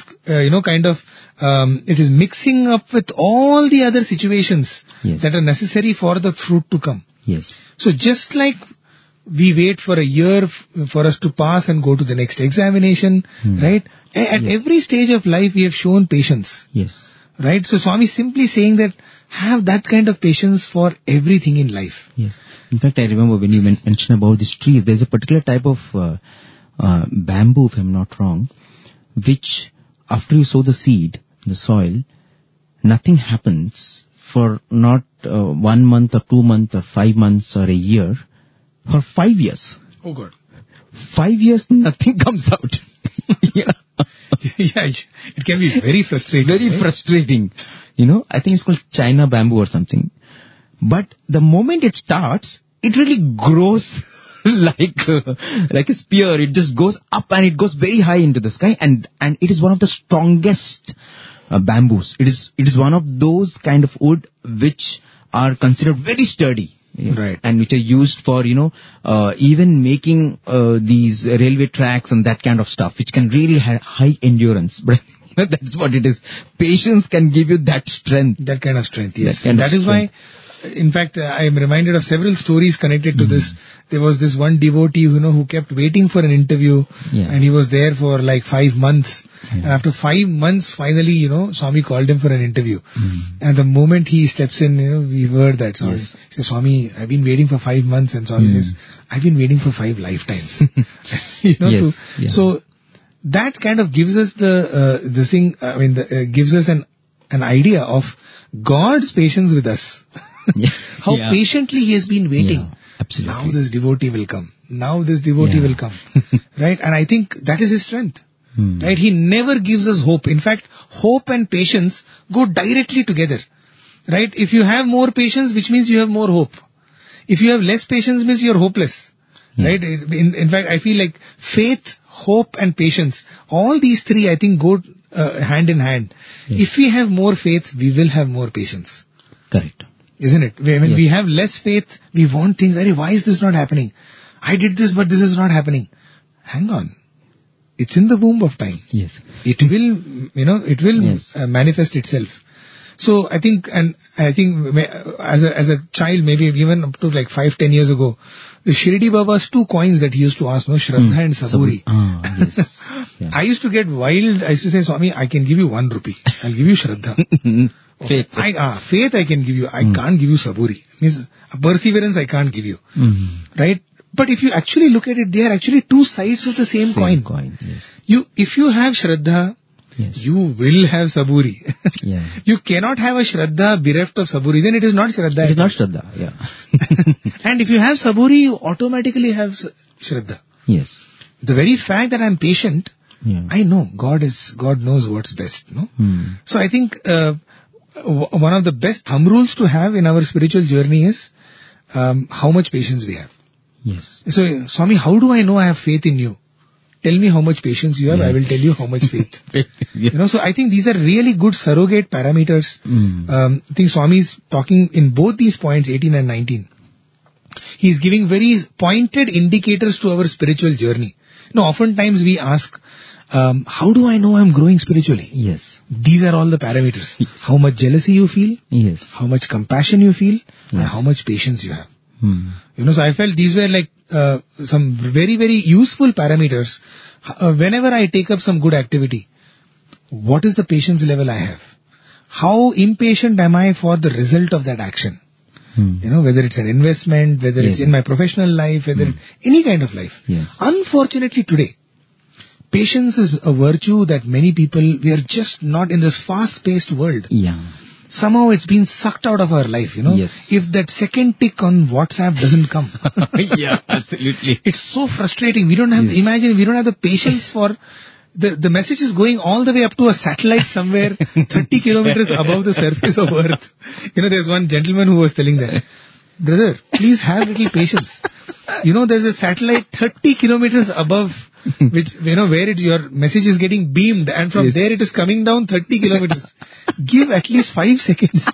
it is mixing up with all the other situations that are necessary for the fruit to come. Yes. So just like we wait for a year for us to pass and go to the next examination, right? At every stage of life we have shown patience. Yes. Right? So Swami is simply saying that have that kind of patience for everything in life. Yes. In fact, I remember when you mentioned about these trees, there's a particular type of bamboo, if I'm not wrong, which after you sow the seed in the soil, nothing happens for not 1 month or 2 months or 5 months or a year, for 5 years. Oh God. 5 years, nothing comes out. Yeah, it can be very frustrating. Very frustrating. I think it's called China bamboo or something. But the moment it starts, it really grows like a spear. It just goes up and it goes very high into the sky, and it is one of the strongest bamboos. It is one of those kind of wood which are considered very sturdy. Right. And which are used for, even making these railway tracks and that kind of stuff, which can really have high endurance. But that's what it is. Patience can give you that strength. That kind of strength, yes. That is why, in fact, I am reminded of several stories connected to this. There was this one devotee, who kept waiting for an interview, and he was there for like 5 months. And after 5 months, finally, Swami called him for an interview. And the moment he steps in, we heard that. Swami says, Swami, I've been waiting for 5 months. And Swami says, I've been waiting for 5 lifetimes. So that kind of gives us gives us an idea of God's patience with us. How patiently he has been waiting. Yeah, absolutely. Now this devotee will come. Now this devotee will come. Right? And I think that is his strength. Right? He never gives us hope. In fact, hope and patience go directly together. Right? If you have more patience, which means you have more hope. If you have less patience means you're hopeless. Right? In fact, I feel like faith, hope and patience, all these three I think go hand in hand. If we have more faith, we will have more patience. Correct. Isn't it? When we have less faith, we want things, why is this not happening? I did this, but this is not happening. Hang on. It's in the womb of time. Yes. It will, manifest itself. So I think as a child, maybe even up to like 5-10 years ago, the Shirdi Baba's 2 coins that he used to ask, Shraddha and Saburi. Yes. Yeah. I used to get wild. I used to say, Swami, I can give you 1 rupee. I'll give you Shraddha. Faith. Faith I can give you. I can't give you Saburi. Means perseverance I can't give you. Right? But if you actually look at it, they are actually 2 sides of the same coin. Yes. If you have Shraddha, you will have Saburi. You cannot have a Shraddha bereft of Saburi, then it is not Shraddha. It is not Shraddha, And if you have Saburi, you automatically have Shraddha. Yes. The very fact that I am patient, I know God knows what's best. No? So I think one of the best thumb rules to have in our spiritual journey is how much patience we have. Yes. So, Swami, how do I know I have faith in you? Tell me how much patience you have, I will tell you how much faith. So I think these are really good surrogate parameters. I think Swami is talking in both these points, 18 and 19. He is giving very pointed indicators to our spiritual journey. Oftentimes we ask, how do I know I am growing spiritually? Yes. These are all the parameters. Yes. How much jealousy you feel? Yes. How much compassion you feel? And how much patience you have. So I felt these were like some very, very useful parameters. Whenever I take up some good activity, what is the patience level I have? How impatient am I for the result of that action? Whether it's an investment, whether it's in my professional life, whether any kind of life. Unfortunately today, patience is a virtue that many people, we are just not in this fast-paced world. Somehow it's been sucked out of our life, If that second tick on WhatsApp doesn't come. Absolutely. It's so frustrating. We don't have, imagine, we don't have the patience for, the message is going all the way up to a satellite somewhere 30 kilometers above the surface of Earth. There's one gentleman who was telling that, brother, please have little patience. There's a satellite 30 kilometers above which, where your message is getting beamed and from there it is coming down 30 kilometers. Give at least 5 seconds.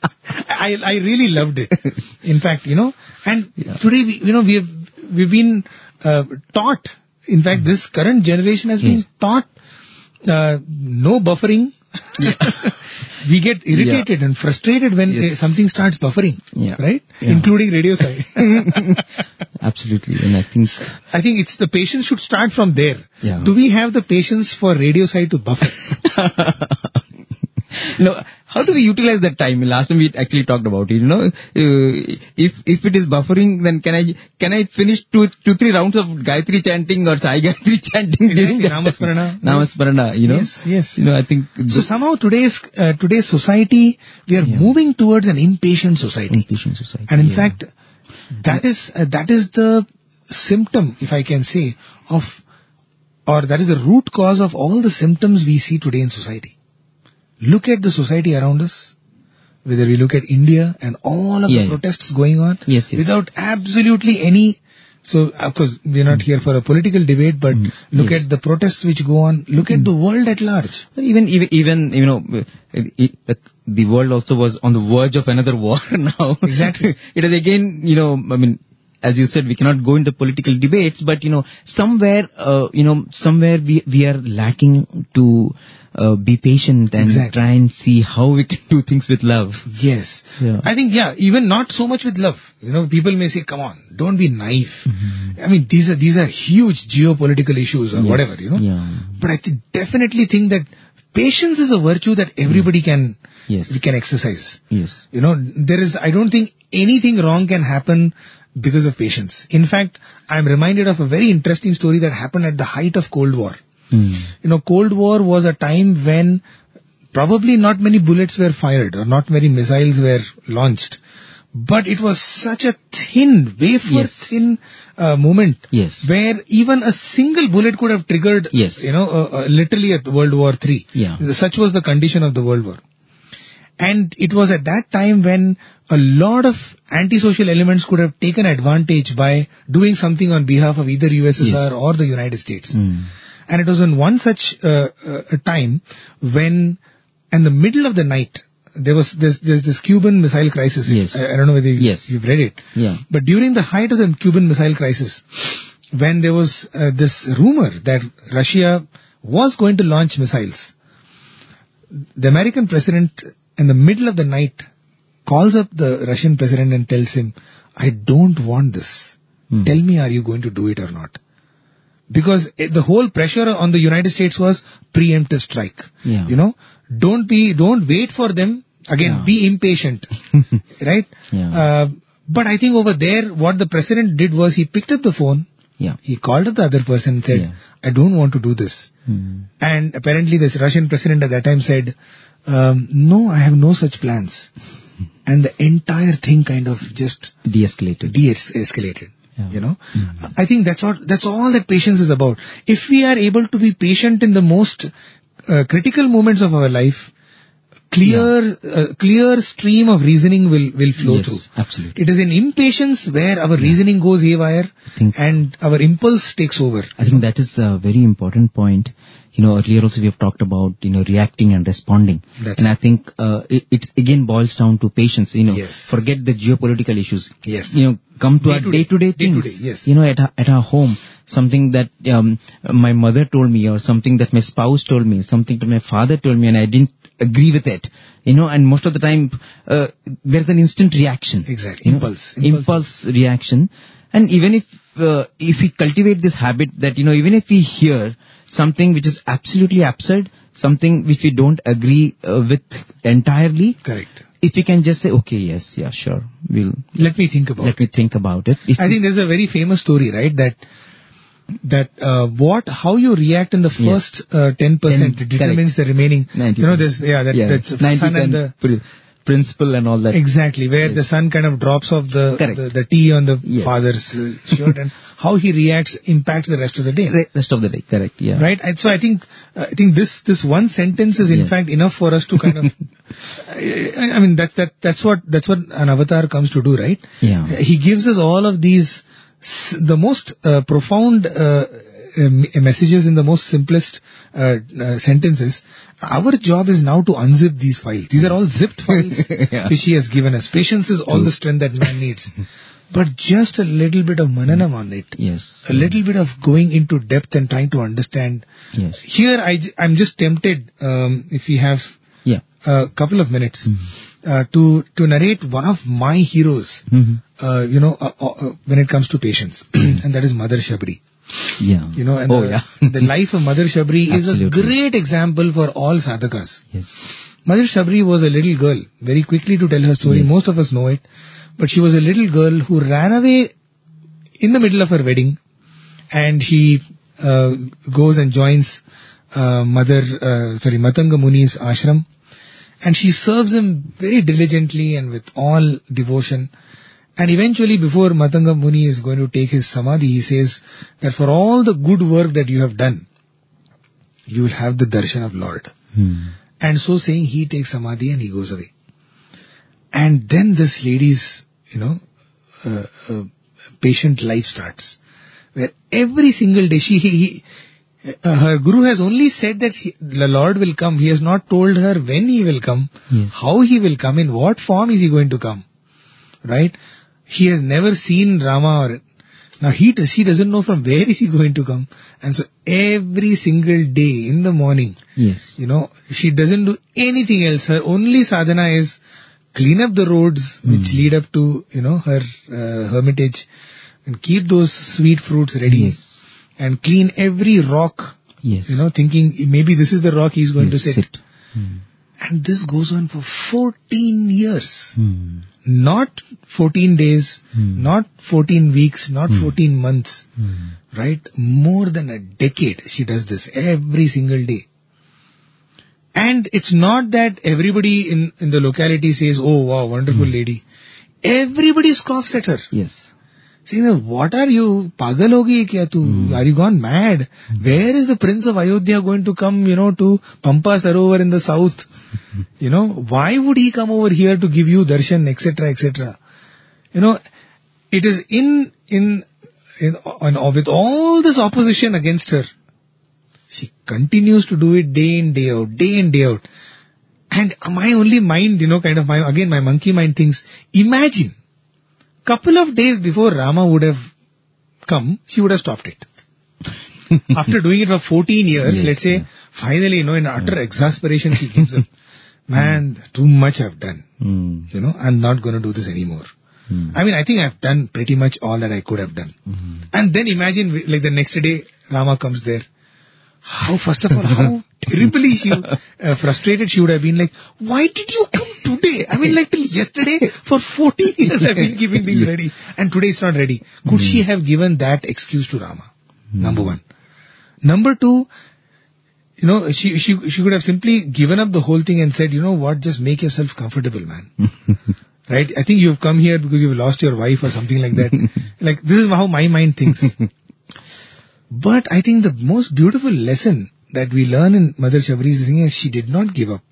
I really loved it. In fact, and today, we've been taught, in fact, this current generation has been taught no buffering. We get irritated and frustrated when something starts buffering, right? Including radio side. Absolutely. And I think it's the patience should start from there. Do we have the patience for radio side to buffer? How do we utilize that time? Last time we actually talked about it, if it is buffering, then can I finish 2-3 rounds of Gayatri chanting or Sai Gayatri chanting during Namasmarana, Yes. I think. So somehow today's society, we are moving towards an impatient society. And in fact, that is the symptom, if I can say, or that is the root cause of all the symptoms we see today in society. Look at the society around us, whether we look at India and all of the protests going on, without absolutely any, so of course we are not here for a political debate, but look at the protests which go on, look at the world at large. Even the world also was on the verge of another war now. Exactly. It is again, as you said, we cannot go into political debates, but somewhere we are lacking to be patient and try and see how we can do things with love. Yes. I think, even not so much with love. People may say, come on, don't be naive. These are huge geopolitical issues or whatever, But I definitely think that patience is a virtue that everybody can exercise. I don't think anything wrong can happen because of patience. In fact, I'm reminded of a very interesting story that happened at the height of Cold War. Cold War was a time when probably not many bullets were fired or not many missiles were launched. But it was such a thin, wafer thin moment where even a single bullet could have triggered, literally at World War III. Such was the condition of the World War. And it was at that time when a lot of antisocial elements could have taken advantage by doing something on behalf of either USSR or the United States. And it was in one such a time when, in the middle of the night, there's this Cuban Missile Crisis. I don't know whether you've read it. But during the height of the Cuban Missile Crisis, when there was this rumor that Russia was going to launch missiles, the American president, in the middle of the night, calls up the Russian president and tells him, I don't want this. Tell me, are you going to do it or not? Because the whole pressure on the United States was preemptive strike. You know, don't wait for them. Again, be impatient. Right? But I think over there, what the president did was he picked up the phone. He called up the other person and said, I don't want to do this. And apparently this Russian president at that time said, no, I have no such plans. And the entire thing kind of just de-escalated. You know, I think that's all that patience is about. If we are able to be patient in the most critical moments of our life, clear stream of reasoning will flow through. Absolutely. It is in impatience where our reasoning goes haywire and our impulse takes over. I think that is a very important point. You know, earlier also we have talked about, reacting and responding. And I think it again boils down to patience. Forget the geopolitical issues. Come to our day-to-day things. At our home, something that my mother told me, or something that my spouse told me, something that my father told me, and I didn't agree with it. And most of the time there's an instant reaction. Exactly. Impulse reaction. And even if we cultivate this habit that, even if we hear something which is absolutely absurd, something which we don't agree with entirely. Correct. If we can just say, okay, yes, sure, let me think about it. I think there's a very famous story, right? That how you react in the first 10% determines the remaining. 90%. That's the sun and the principle and all that. Exactly, where the son kind of drops off the tea on the father's shirt, and how he reacts impacts the rest of the day. Correct. Yeah. Right. And so I think this one sentence is in fact enough for us to kind of. I mean that's what an avatar comes to do, right? Yeah. He gives us all of these the most profound messages in the most simplest sentences. Our job is now to unzip these files. These are all zipped files which he has given us. Patience is all the strength that man needs. But just a little bit of mananam on it. Yes. A little bit of going into depth and trying to understand. Yes. Here I'm just tempted, if we have a couple of minutes, to narrate one of my heroes, when it comes to patience. And that is Mother Shabri. The life of Mother Shabri is a great example for all sadhakas. Yes. Mother Shabri was a little girl. Very quickly to tell her story, most of us know it. But she was a little girl who ran away in the middle of her wedding, and she goes and joins Matanga Muni's ashram, and she serves him very diligently and with all devotion. And eventually, before Matanga Muni is going to take his samadhi, he says that for all the good work that you have done, you will have the darshan of Lord. And so saying, he takes samadhi and he goes away. And then this lady's, patient life starts, where every single day her guru has only said that the Lord will come. He has not told her when he will come, how he will come, in what form is he going to come, right? He has never seen Rama now she doesn't know from where is he going to come. And so every single day in the morning, she doesn't do anything else. Her only sadhana is clean up the roads which lead up to, her hermitage, and keep those sweet fruits ready, and clean every rock, thinking maybe this is the rock he's going to sit. And this goes on for 14 years. Not 14 days, not 14 weeks, not 14 months, right? More than a decade she does this every single day. And it's not that everybody in the locality says, oh wow, wonderful lady. Everybody scoffs at her. Yes. saying, what are you? Pagal ho gayi kya tu? Are you gone mad? Where is the Prince of Ayodhya going to come, to Pampa Sarovar in the south? Why would he come over here to give you darshan, etc., etc.? It is with all this opposition against her, she continues to do it day in, day out. And my only mind, my monkey mind thinks, imagine, couple of days before Rama would have come, she would have stopped it. After doing it for 14 years, let's say, finally, in utter exasperation, she gives up. Man, too much I've done. I'm not going to do this anymore. I think I've done pretty much all that I could have done. And then imagine, the next day, Rama comes there. First of all, how terribly frustrated she would have been. Why did you come today? Till yesterday, for 14 years I've been keeping things ready. And today it's not ready. Could she have given that excuse to Rama? Number one. Number two, she could have simply given up the whole thing and said, what, just make yourself comfortable, man. Right? I think you've come here because you've lost your wife or something like that. This is how my mind thinks. But I think the most beautiful lesson that we learn in Mother Shabari's thing is she did not give up.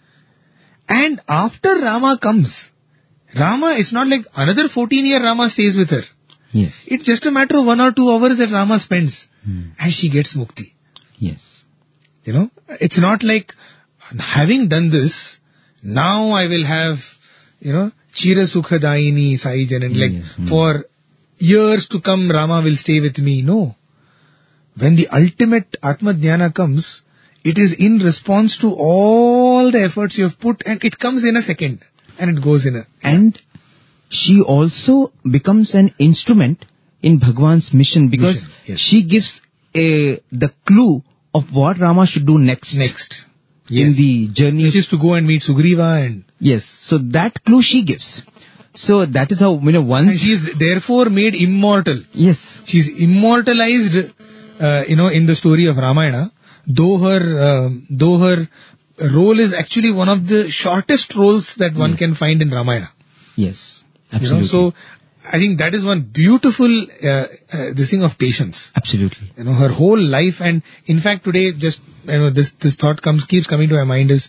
And after Rama comes, Rama is not another 14-year Rama stays with her. Yes. It's just a matter of 1 or 2 hours that Rama spends. And she gets mukti. Yes. It's not having done this, now I will have, Chira Sukhadaini Sai Janan, for years to come Rama will stay with me. No. When the ultimate Atma Dhyana comes, it is in response to all the efforts you have put, and it comes in a second, and it goes in a... And she also becomes an instrument in Bhagwan's mission, because she gives the clue of what Rama should do next. In the journey. Which is to go and meet Sugriva and... Yes, so that clue she gives. So that is how, once... And she is therefore made immortal. Yes. She is immortalized... in the story of Ramayana, though her role is actually one of the shortest roles that one can find in Ramayana. Yes, absolutely. So I think that is one beautiful this thing of patience. Absolutely. Her whole life, and in fact today, just this thought keeps coming to my mind is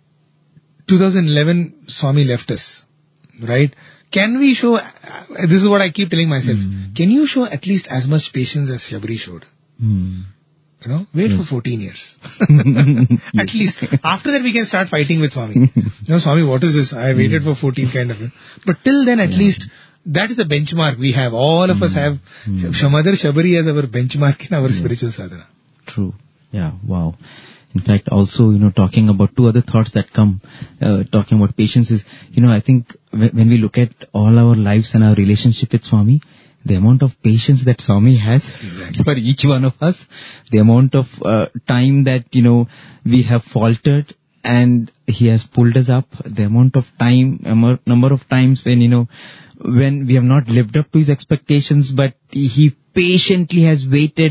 2011 Swami left us, right? Can we show? This is what I keep telling myself. Can you show at least as much patience as Shabari showed? Wait for 14 years. At least. After that we can start fighting with Swami. Swami, what is this? I waited for 14 kind of. But till then, at least, that is the benchmark we have. All of us have Mother Shabari as our benchmark in our spiritual sadhana. True. Yeah, wow. In fact, also, talking about 2 other thoughts that come, talking about patience is, I think when we look at all our lives and our relationship with Swami, the amount of patience that Swami has for each one of us, the amount of time that, we have faltered and he has pulled us up, the amount of time, number of times when we have not lived up to his expectations, but he patiently has waited.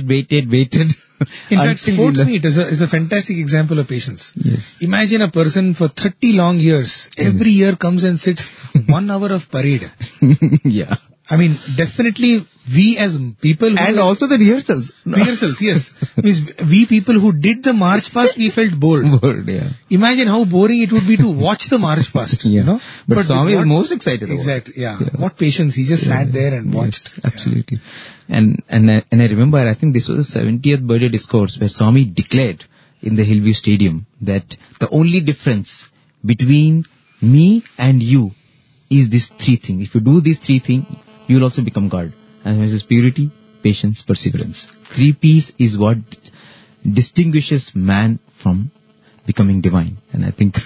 In fact, sports meet is a fantastic example of patience. Yes. Imagine a person for 30 long years, every year comes and sits 1 hour of parade. Yeah. Definitely we as people... And also the rehearsals. Rehearsals, yes. Means we people who did the march past, we felt bored. Yeah. Imagine how boring it would be to watch the march past. But Swami is most excited about it. Exactly, yeah. What patience. He just sat there and watched. Yes, absolutely. Yeah. And I remember, I think this was the 70th birthday discourse where Swami declared in the Hillview Stadium that the only difference between me and you is these 3 things. If you do these 3 things, you will also become God. And this is purity, patience, perseverance. 3 P's is what distinguishes man from becoming divine. And I think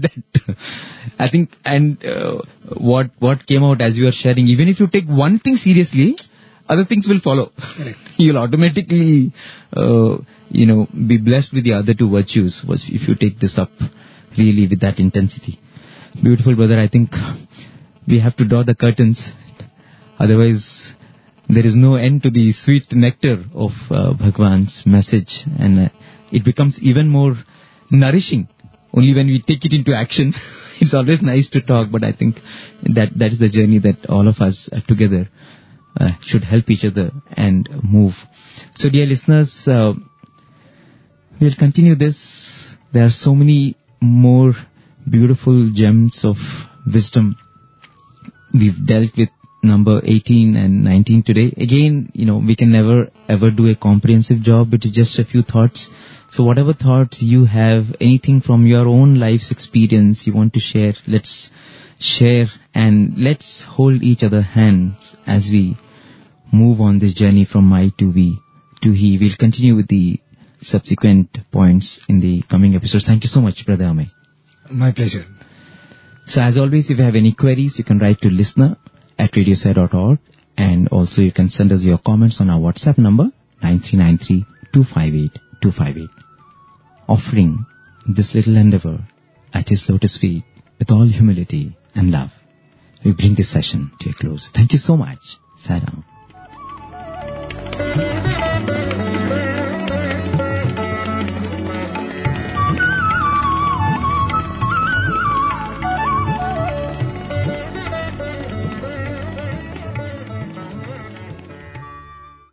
what came out as you are sharing, even if you take one thing seriously, other things will follow. Correct. You'll automatically, be blessed with the other 2 virtues if you take this up really with that intensity. Beautiful, brother. I think we have to draw the curtains. Otherwise, there is no end to the sweet nectar of Bhagwan's message. And it becomes even more nourishing only when we take it into action. It's always nice to talk, but I think that is the journey that all of us together should help each other and move. So dear listeners, we'll continue this. There are so many more beautiful gems of wisdom. We've dealt with number 18 and 19 today. Again, we can never ever do a comprehensive job. It is just a few thoughts. So whatever thoughts you have, anything from your own life's experience you want to share, let's share and let's hold each other's hands as we move on this journey from I to we to he. We'll continue with the subsequent points in the coming episodes. Thank you so much, Brother Amey. My pleasure. So as always, if you have any queries, you can write to listener@radiosai.org, and also you can send us your comments on our WhatsApp number 9393-258-258. Offering this little endeavor at His lotus feet with all humility and love, we bring this session to a close. Thank you so much. Sadam.